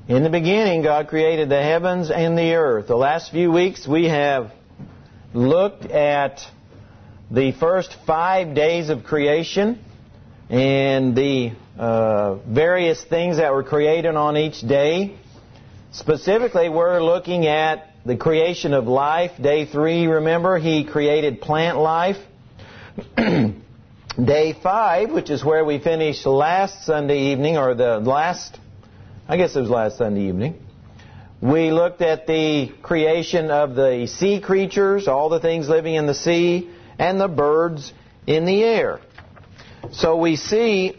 In the beginning, God created the heavens and the earth. The last few weeks we have looked at the first 5 days of creation and the various things that were created on each day. Specifically, we're looking at the creation of life. Day 3, remember, He created plant life. Day 5, which is where we finished last Sunday evening, or I guess it was last Sunday evening, we looked at the creation of the sea creatures, all the things living in the sea, and the birds in the air. So we see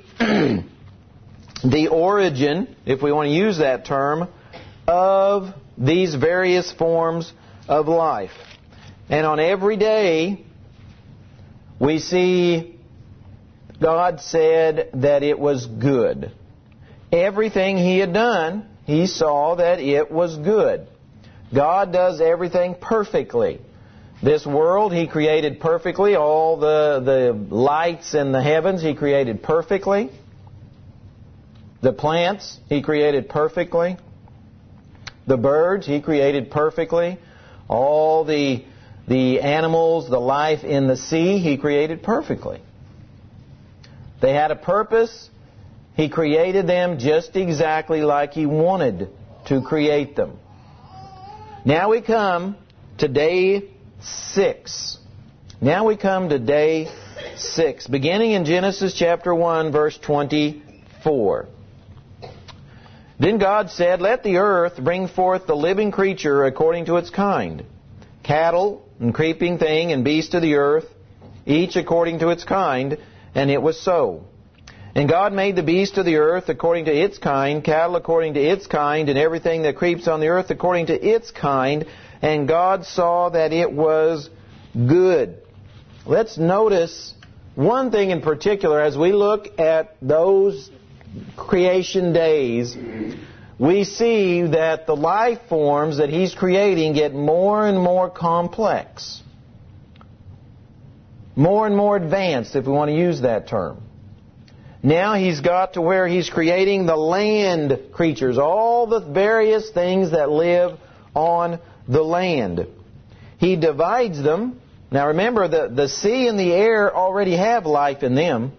the origin, if we want to use that term, of these various forms of life. And on every day, we see God said that it was good. Everything He had done, He saw that it was good. God does everything perfectly. This world He created perfectly. All the lights in the heavens He created perfectly. The plants He created perfectly. The birds He created perfectly. All the animals, the life in the sea He created perfectly. They had a purpose. He created them just exactly like He wanted to create them. Now we come to day 6. Now we come to day 6, beginning in Genesis chapter 1, verse 24. Then God said, "Let the earth bring forth the living creature according to its kind, cattle and creeping thing and beast of the earth, each according to its kind. And it was so. And God made the beast of the earth according to its kind, cattle according to its kind, and everything that creeps on the earth according to its kind. And God saw that it was good." Let's notice one thing in particular as we look at those creation days. We see that the life forms that He's creating get more and more complex. More and more advanced, if we want to use that term. Now He's got to where He's creating the land creatures, all the various things that live on the land. He divides them. Now remember, the sea and the air already have life in them.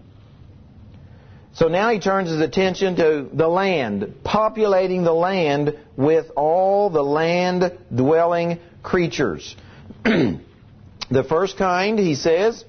So now He turns His attention to the land, populating the land with all the land-dwelling creatures. The first kind, He says,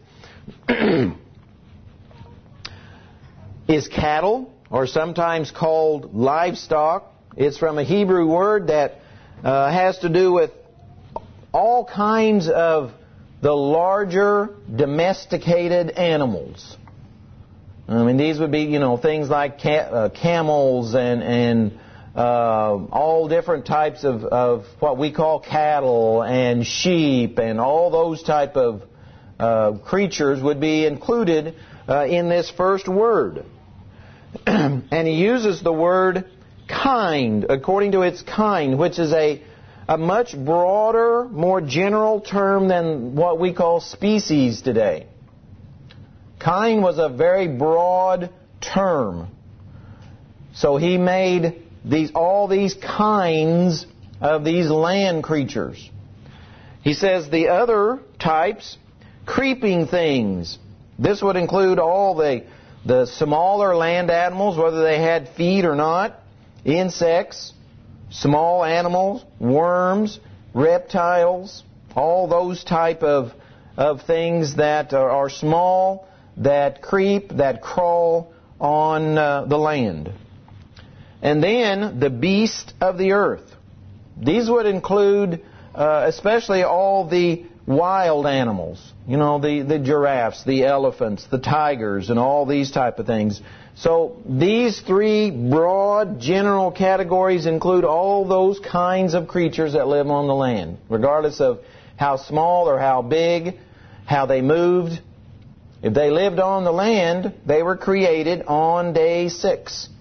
is cattle, or sometimes called livestock. It's from a Hebrew word that has to do with all kinds of the larger domesticated animals. I mean, these would be, things like camels and all different types of what we call cattle and sheep, and all those type of creatures would be included in this first word. And He uses the word kind, according to its kind, which is a much broader, more general term than what we call species today. Kind was a very broad term. So He made all these kinds of these land creatures. He says the other types, creeping things. This would include all the smaller land animals, whether they had feet or not, insects, small animals, worms, reptiles, all those type of things that are small, that creep, that crawl on the land. And then the beast of the earth. These would include especially all the wild animals. The giraffes, the elephants, the tigers, and all these type of things. So these 3 broad general categories include all those kinds of creatures that live on the land, regardless of how small or how big, how they moved. If they lived on the land, they were created on day 6.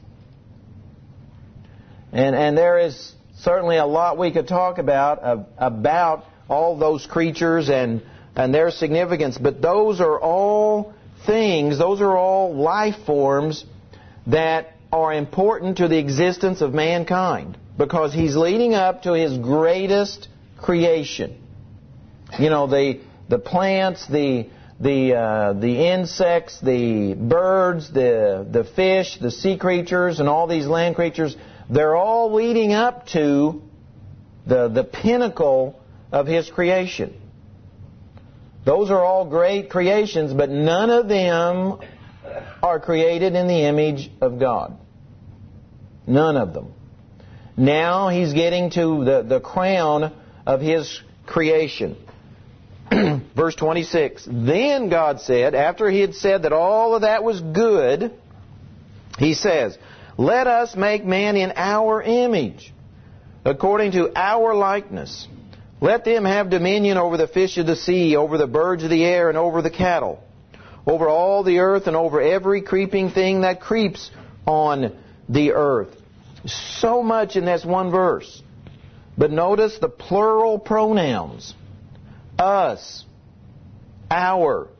And there is certainly a lot we could talk about all those creatures and their significance. But those are all things, those are all life forms that are important to the existence of mankind. because He's leading up to His greatest creation. You know, the plants, the insects, the birds, the fish, the sea creatures, and all these land creatures, they're all leading up to the pinnacle of His creation. Those are all great creations, but none of them are created in the image of God. None of them. Now He's getting to the crown of His creation. Verse 26, then God said, after He had said that all of that was good, He says, let us make man in our image, according to our likeness. Let them have dominion over the fish of the sea, over the birds of the air, and over the cattle, over all the earth, and over every creeping thing that creeps on the earth. So much in this one verse. But notice the plural pronouns. Us, our.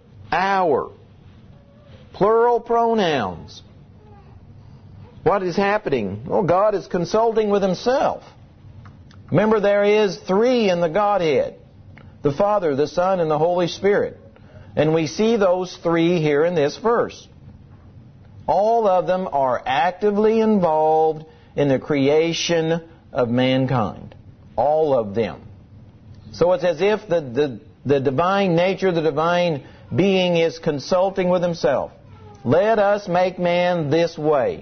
Plural pronouns. What is happening? Well, God is consulting with Himself. Remember, there is three in the Godhead. The Father, the Son, and the Holy Spirit. And we see those three here in this verse. All of them are actively involved in the creation of mankind. All of them. So it's as if the divine nature, the divine being is consulting with Himself. Let us make man this way.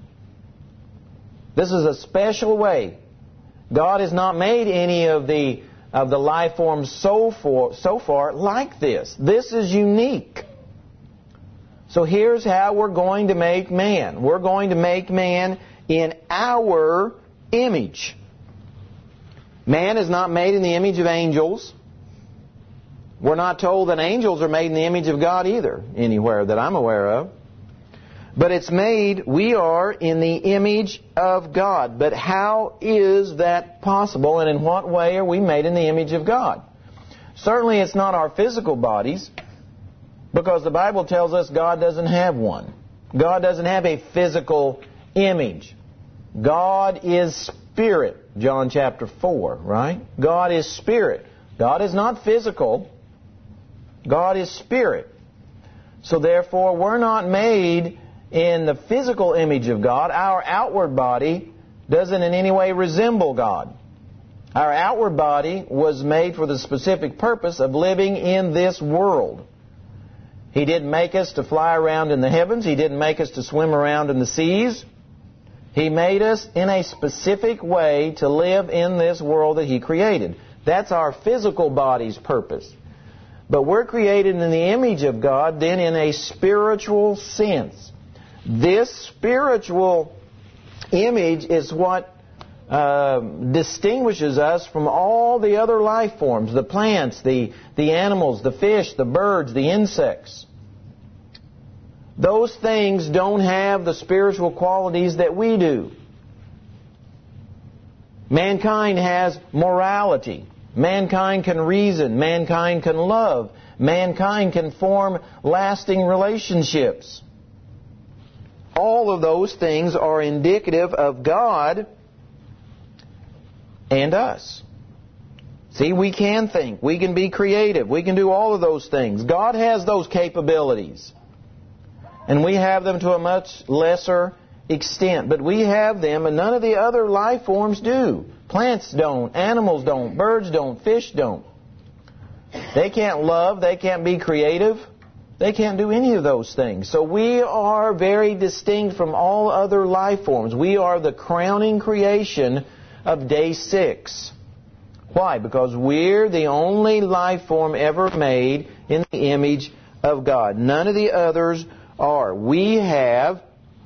This is a special way. God has not made any of the life forms so far like this. This is unique. So here's how we're going to make man. We're going to make man in our image. Man is not made in the image of angels. We're not told that angels are made in the image of God either, anywhere that I'm aware of. But it's made, we are in the image of God. But how is that possible, and in what way are we made in the image of God? Certainly it's not our physical bodies, because the Bible tells us God doesn't have one. God doesn't have a physical image. God is Spirit, John chapter 4, right? God is Spirit. God is not physical. God is Spirit. So therefore, we're not made in the physical image of God. Our outward body doesn't in any way resemble God. Our outward body was made for the specific purpose of living in this world. He didn't make us to fly around in the heavens. He didn't make us to swim around in the seas. He made us in a specific way to live in this world that He created. That's our physical body's purpose. But we're created in the image of God, then in a spiritual sense. This spiritual image is what distinguishes us from all the other life forms, the plants, the animals, the fish, the birds, the insects. Those things don't have the spiritual qualities that we do. Mankind has morality. Mankind can reason. Mankind can love. Mankind can form lasting relationships. All of those things are indicative of God and us. See, we can think. We can be creative. We can do all of those things. God has those capabilities. And we have them to a much lesser extent. But we have them, and none of the other life forms do. Plants don't. Animals don't. Birds don't. Fish don't. They can't love. They can't be creative. They can't do any of those things. So we are very distinct from all other life forms. We are the crowning creation of day 6. Why? Because we're the only life form ever made in the image of God. None of the others are. We have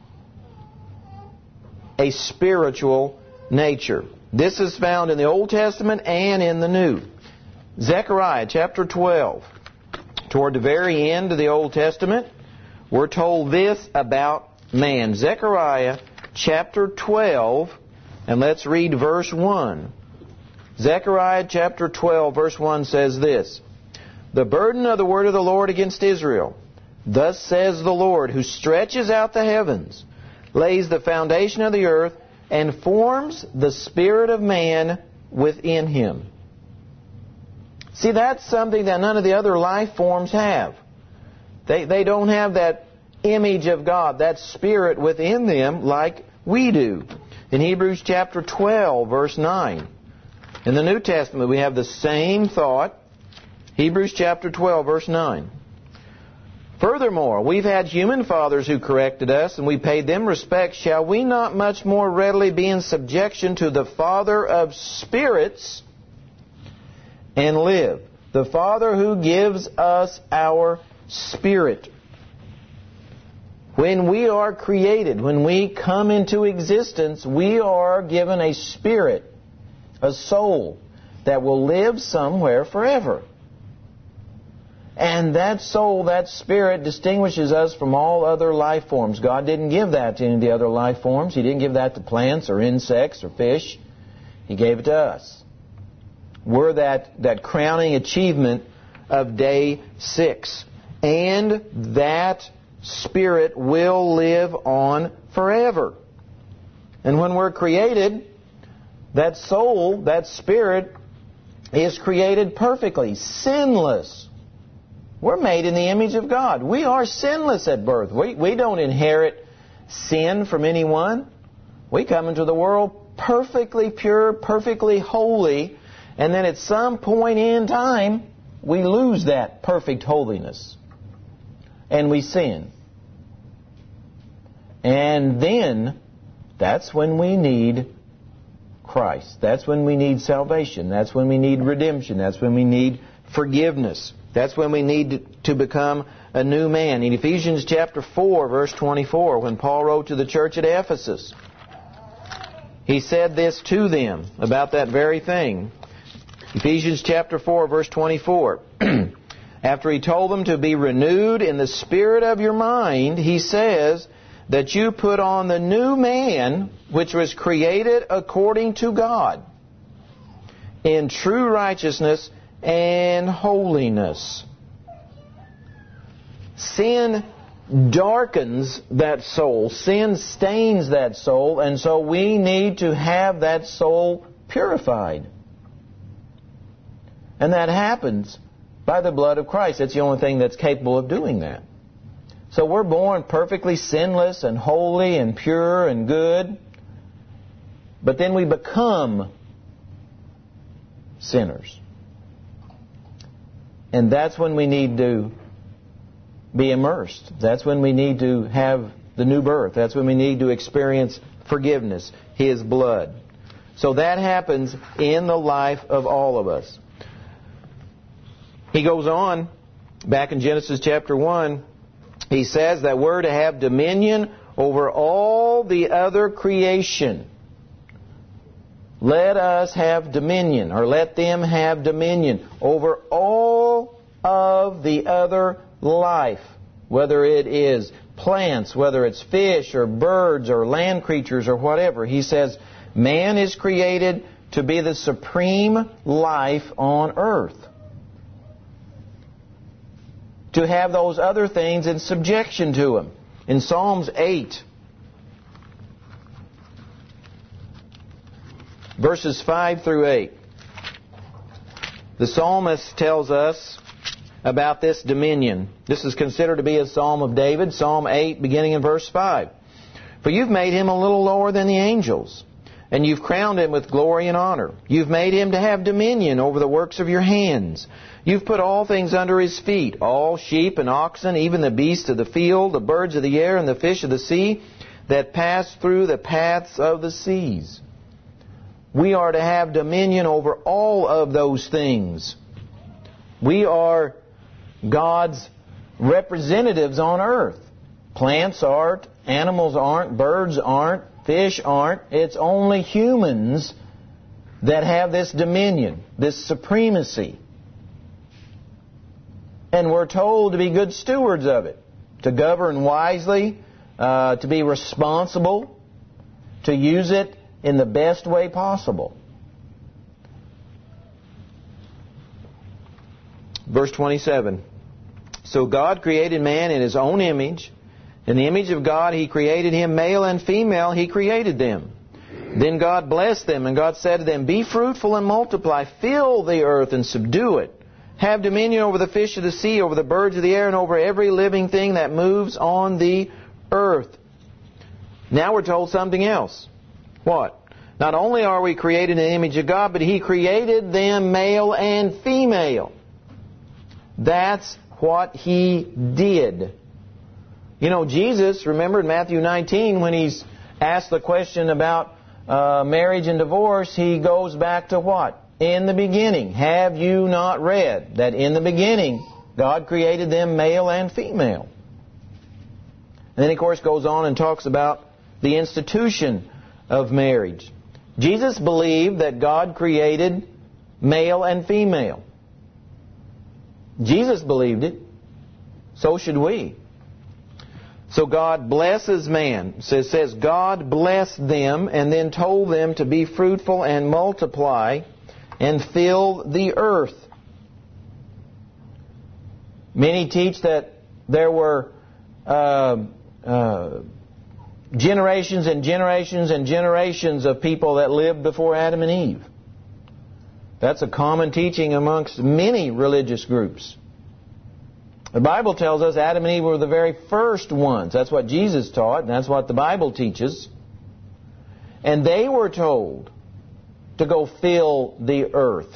a spiritual nature. This is found in the Old Testament and in the New. Zechariah chapter 12. Toward the very end of the Old Testament, we're told this about man. Zechariah chapter 12, and let's read verse 1. Zechariah chapter 12, verse 1 says this: The burden of the word of the Lord against Israel. Thus says the Lord, who stretches out the heavens, lays the foundation of the earth, and forms the spirit of man within him. See, that's something that none of the other life forms have. They don't have that image of God, that spirit within them like we do. In Hebrews chapter 12, verse 9, in the New Testament we have the same thought. Hebrews chapter 12, verse 9. Furthermore, we've had human fathers who corrected us, and we paid them respect. Shall we not much more readily be in subjection to the Father of spirits and live? The Father who gives us our spirit. When we are created, when we come into existence, we are given a spirit, a soul, that will live somewhere forever. And that soul, that spirit, distinguishes us from all other life forms. God didn't give that to any of the other life forms. He didn't give that to plants or insects or fish. He gave it to us. We're that crowning achievement of day 6. And that spirit will live on forever. And when we're created, that soul, that spirit, is created perfectly, sinless. We're made in the image of God. We are sinless at birth. We don't inherit sin from anyone. We come into the world perfectly pure, perfectly holy, and then at some point in time, we lose that perfect holiness. And we sin. And then, that's when we need Christ. That's when we need salvation. That's when we need redemption. That's when we need forgiveness. That's when we need to become a new man. In Ephesians chapter 4, verse 24, when Paul wrote to the church at Ephesus, he said this to them about that very thing. Ephesians chapter 4, verse 24. After he told them to be renewed in the spirit of your mind, he says that you put on the new man, which was created according to God, in true righteousness and holiness. Sin darkens that soul. Sin stains that soul, and so we need to have that soul purified. And that happens by the blood of Christ. It's the only thing that's capable of doing that. So we're born perfectly sinless and holy and pure and good, but then we become sinners. And that's when we need to be immersed. That's when we need to have the new birth. That's when we need to experience forgiveness, His blood. So that happens in the life of all of us. He goes on, back in Genesis chapter 1, he says that we're to have dominion over all the other creation. Let us have dominion, or let them have dominion over all of the other life, whether it is plants, whether it's fish or birds or land creatures or whatever. He says man is created to be the supreme life on earth, to have those other things in subjection to him. In Psalms 8, verses 5 through 8, the psalmist tells us about this dominion. This is considered to be a psalm of David, Psalm 8, beginning in verse 5. For you've made him a little lower than the angels, and you've crowned him with glory and honor. You've made him to have dominion over the works of your hands. You've put all things under his feet, all sheep and oxen, even the beasts of the field, the birds of the air, and the fish of the sea that pass through the paths of the seas. We are to have dominion over all of those things. We are God's representatives on earth. Plants aren't, animals aren't, birds aren't, fish aren't. It's only humans that have this dominion, this supremacy. And we're told to be good stewards of it, to govern wisely, to be responsible, to use it in the best way possible. Verse 27. So God created man in His own image. In the image of God He created him, male and female He created them. Then God blessed them, and God said to them, Be fruitful and multiply, fill the earth and subdue it. Have dominion over the fish of the sea, over the birds of the air, and over every living thing that moves on the earth. Now we're told something else. What? Not only are we created in the image of God, but He created them male and female. That's what He did. You know, Jesus, remember in Matthew 19, when He's asked the question about marriage and divorce, He goes back to what? In the beginning. Have you not read that in the beginning God created them male and female? And then, of course, goes on and talks about the institution of marriage. Jesus believed that God created male and female. Jesus believed it. So should we. So God blesses man. It says God blessed them and then told them to be fruitful and multiply and fill the earth. Many teach that there were generations and generations and generations of people that lived before Adam and Eve. That's a common teaching amongst many religious groups. The Bible tells us Adam and Eve were the very first ones. That's what Jesus taught, and that's what the Bible teaches. And they were told to go fill the earth.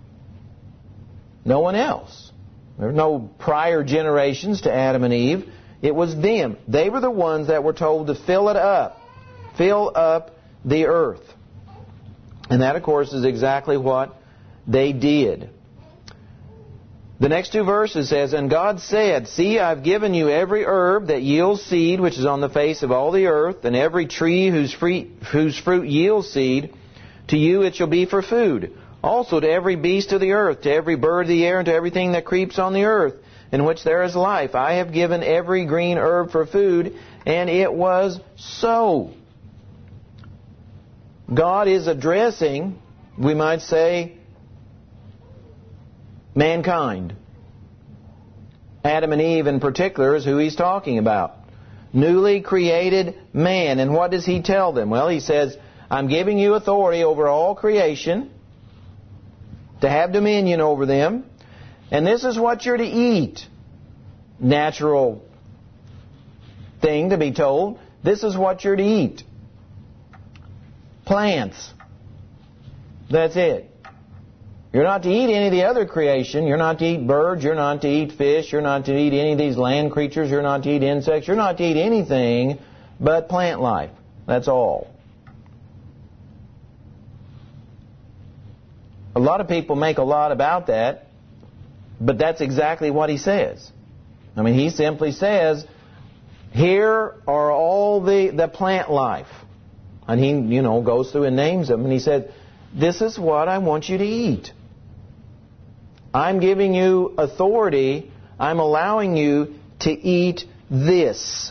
No one else. There were no prior generations to Adam and Eve. It was them. They were the ones that were told to fill it up. Fill up the earth. And that, of course, is exactly what they did. The next two verses says, And God said, See, I've given you every herb that yields seed, which is on the face of all the earth, and every tree whose fruit yields seed. To you it shall be for food. Also to every beast of the earth, to every bird of the air, and to everything that creeps on the earth, in which there is life. I have given every green herb for food, and it was so. God is addressing, we might say, mankind. Adam and Eve in particular is who He's talking about. Newly created man. And what does He tell them? Well, He says, I'm giving you authority over all creation, to have dominion over them, and this is what you're to eat. Natural thing to be told. This is what you're to eat. Plants. That's it. You're not to eat any of the other creation. You're not to eat birds. You're not to eat fish. You're not to eat any of these land creatures. You're not to eat insects. You're not to eat anything but plant life. That's all. A lot of people make a lot about that, but that's exactly what He says. I mean, He simply says, here are all the plant life. And He, goes through and names them. And He said, this is what I want you to eat. I'm giving you authority. I'm allowing you to eat this.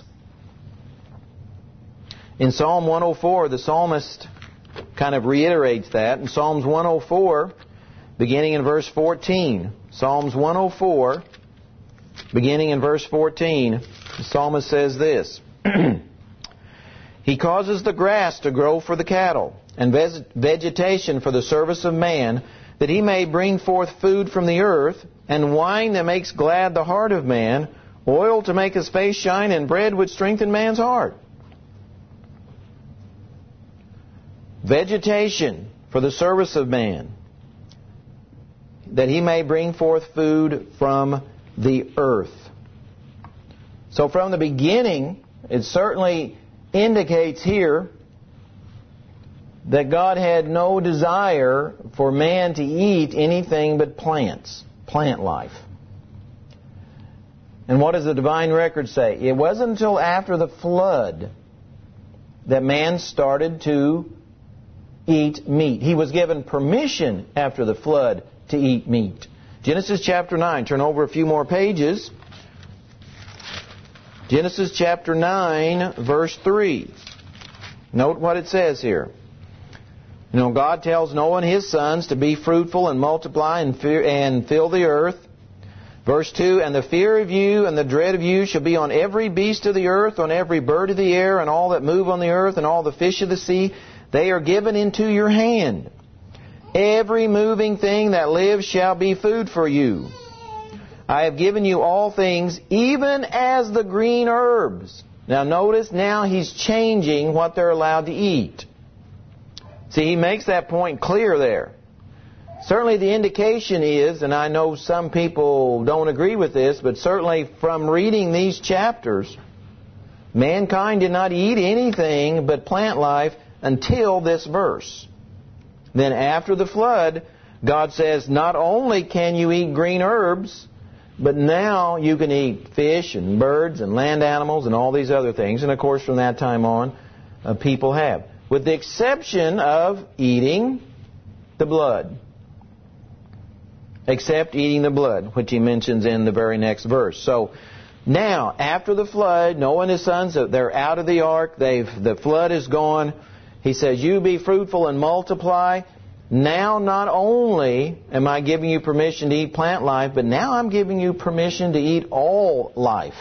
In Psalm 104, the psalmist kind of reiterates that. In Psalms 104, beginning in verse 14. Psalms 104, beginning in verse 14, the psalmist says this. He causes the grass to grow for the cattle, and vegetation for the service of man, that he may bring forth food from the earth, and wine that makes glad the heart of man, oil to make his face shine, and bread which strengthen man's heart. Vegetation for the service of man, that he may bring forth food from the earth. So from the beginning, it certainly indicates here that God had no desire for man to eat anything but plants, plant life. And what does the divine record say? It wasn't until after the flood that man started to eat meat. He was given permission after the flood to eat meat. Genesis chapter 9. Turn over a few more pages. Genesis chapter 9, verse 3. Note what it says here. God tells Noah and his sons to be fruitful and multiply and fill the earth. Verse 2, And the fear of you and the dread of you shall be on every beast of the earth, on every bird of the air, and all that move on the earth, and all the fish of the sea. They are given into your hand. Every moving thing that lives shall be food for you. I have given you all things, even as the green herbs. Now notice now he's changing what they're allowed to eat. See, he makes that point clear there. Certainly the indication is, and I know some people don't agree with this, but certainly from reading these chapters, mankind did not eat anything but plant life until this verse. Then after the flood, God says, not only can you eat green herbs, but now you can eat fish and birds and land animals and all these other things. And of course from that time on, people have. With the exception of eating the blood. Except eating the blood, which he mentions in the very next verse. So now, after the flood, Noah and his sons, they're out of the ark. The flood is gone. He says, you be fruitful and multiply. Now not only am I giving you permission to eat plant life, but now I'm giving you permission to eat all life.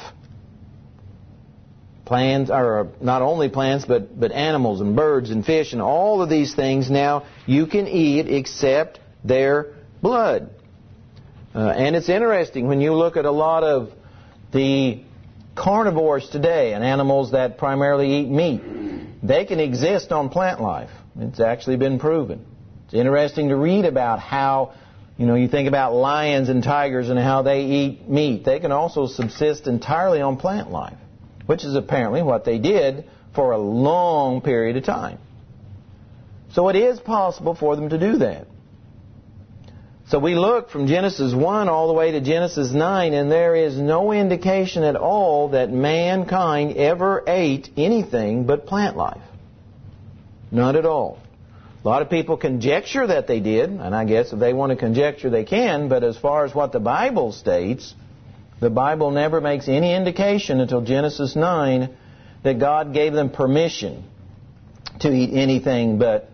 Plants, or not only plants, but animals and birds and fish and all of these things now you can eat except their blood. And it's interesting when you look at a lot of the carnivores today and animals that primarily eat meat, they can exist on plant life. It's actually been proven. It's interesting to read about how, you think about lions and tigers and how they eat meat. They can also subsist entirely on plant life, which is apparently what they did for a long period of time. So it is possible for them to do that. So we look from Genesis 1 all the way to Genesis 9, and there is no indication at all that mankind ever ate anything but plant life. None at all. A lot of people conjecture that they did, and I guess if they want to conjecture they can, but as far as what the Bible states, the Bible never makes any indication until Genesis 9 that God gave them permission to eat anything but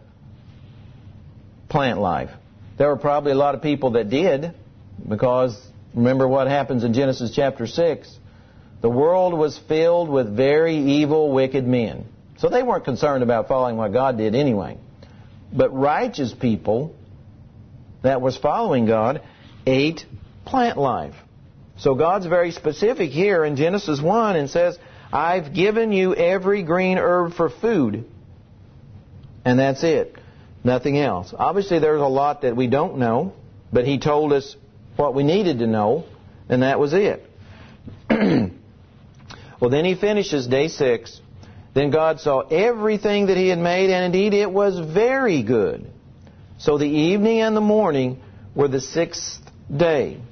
plant life. There were probably a lot of people that did, because remember what happens in Genesis chapter 6. The world was filled with very evil, wicked men. So they weren't concerned about following what God did anyway. But righteous people that was following God ate plant life. So God's very specific here in Genesis 1 and says, I've given you every green herb for food. And that's it. Nothing else. Obviously there's a lot that we don't know, but He told us what we needed to know, and that was it. Well, then He finishes day 6. Then God saw everything that He had made, and indeed it was very good. So the evening and the morning were the 6th day.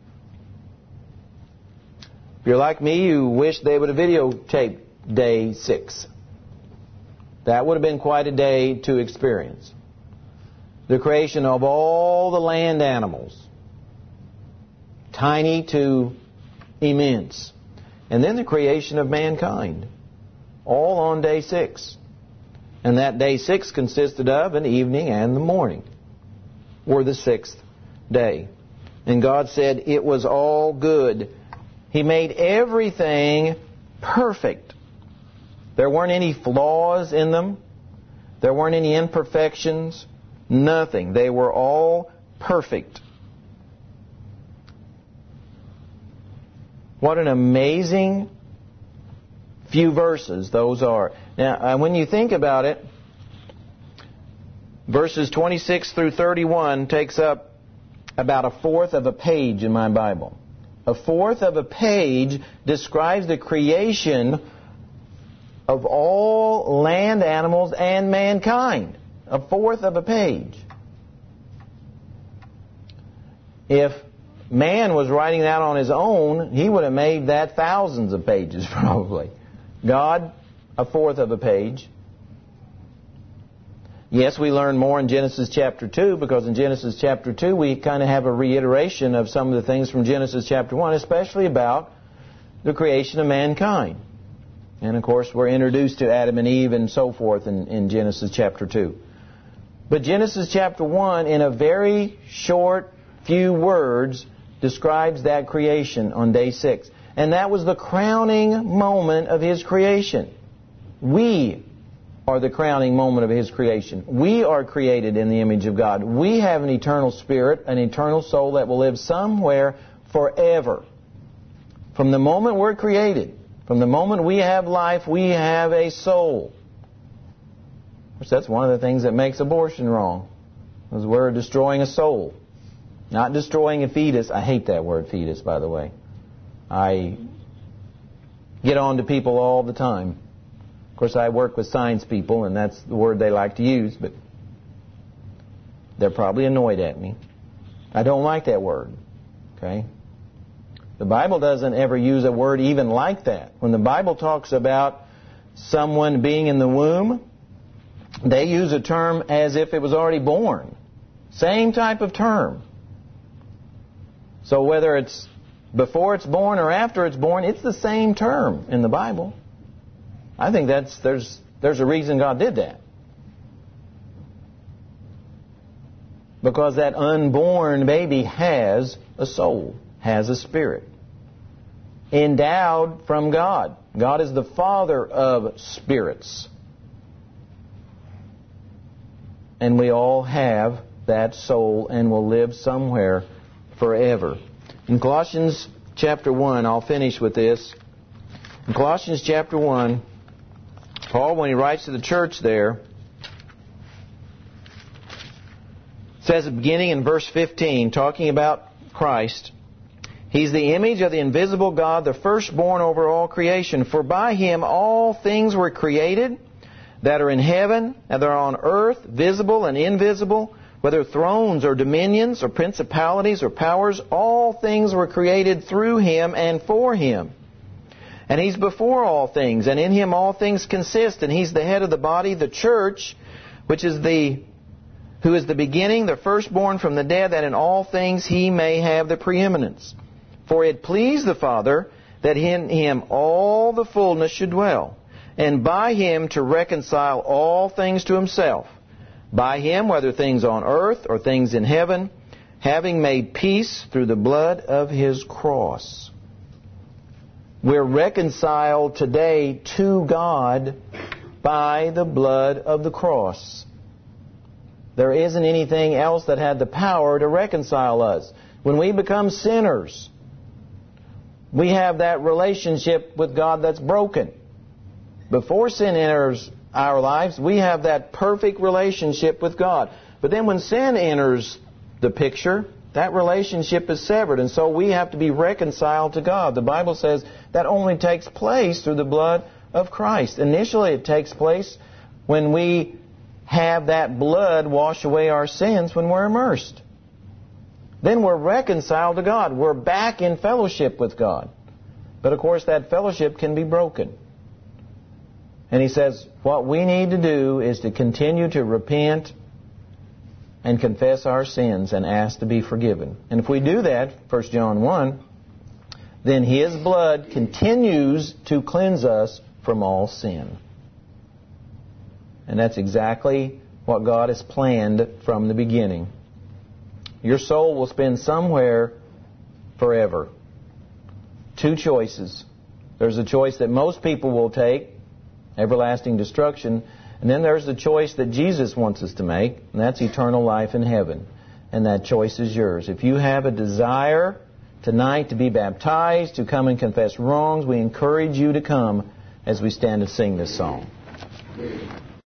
If you're like me, you wish they would have videotaped day 6. That would have been quite a day to experience. The creation of all the land animals, tiny to immense. And then the creation of mankind, all on day 6. And that day 6 consisted of an evening and the morning, were the 6th day. And God said it was all good. He made everything perfect. There weren't any flaws in them. There weren't any imperfections. Nothing. They were all perfect. What an amazing few verses those are. Now, when you think about it, verses 26 through 31 takes up about 1/4 of a page in my Bible. 1/4 of a page describes the creation of all land animals and mankind. 1/4 of a page. If man was writing that on his own, he would have made that thousands of pages probably. God, 1/4 of a page. Yes, we learn more in Genesis chapter 2, because in Genesis chapter 2 we kind of have a reiteration of some of the things from Genesis chapter 1, especially about the creation of mankind. And of course we're introduced to Adam and Eve and so forth in Genesis chapter 2. But Genesis chapter 1, in a very short few words, describes that creation on day 6. And that was the crowning moment of His creation. We are the crowning moment of His creation. We are created in the image of God. We have an eternal spirit, an eternal soul that will live somewhere forever. From the moment we're created, from the moment we have life, we have a soul. Of course, that's one of the things that makes abortion wrong, is we're destroying a soul, not destroying a fetus. I hate that word fetus, by the way. I get on to people all the time. Of course, I work with science people, and that's the word they like to use, but they're probably annoyed at me. I don't like that word. Okay? The Bible doesn't ever use a word even like that. When the Bible talks about someone being in the womb, they use a term as if it was already born. Same type of term. So whether it's before it's born or after it's born, it's the same term in the Bible. I think there's a reason God did that. Because that unborn baby has a soul, has a spirit, endowed from God. God is the Father of spirits. And we all have that soul and will live somewhere forever. In Colossians chapter 1, I'll finish with this. In Colossians chapter 1, Paul, when he writes to the church there, says beginning in verse 15, talking about Christ, He's the image of the invisible God, the firstborn over all creation. For by Him all things were created, that are in heaven and that are on earth, visible and invisible, whether thrones or dominions or principalities or powers, all things were created through Him and for Him. And He's before all things, and in Him all things consist, and He's the head of the body, the church, who is the beginning, the firstborn from the dead, that in all things He may have the preeminence. For it pleased the Father that in Him all the fullness should dwell, and by Him to reconcile all things to Himself. By Him, whether things on earth or things in heaven, having made peace through the blood of His cross. We're reconciled today to God by the blood of the cross. There isn't anything else that had the power to reconcile us. When we become sinners, we have that relationship with God that's broken. Before sin enters our lives, we have that perfect relationship with God. But then when sin enters the picture, that relationship is severed, and so we have to be reconciled to God. The Bible says that only takes place through the blood of Christ. Initially, it takes place when we have that blood wash away our sins when we're immersed. Then we're reconciled to God. We're back in fellowship with God. But of course, that fellowship can be broken. And he says, what we need to do is to continue to repent and confess our sins and ask to be forgiven. And if we do that, 1 John 1, then His blood continues to cleanse us from all sin. And that's exactly what God has planned from the beginning. Your soul will spend somewhere forever. Two choices. There's a choice that most people will take, everlasting destruction. And then there's the choice that Jesus wants us to make, and that's eternal life in heaven. And that choice is yours. If you have a desire tonight to be baptized, to come and confess wrongs, we encourage you to come as we stand and sing this song.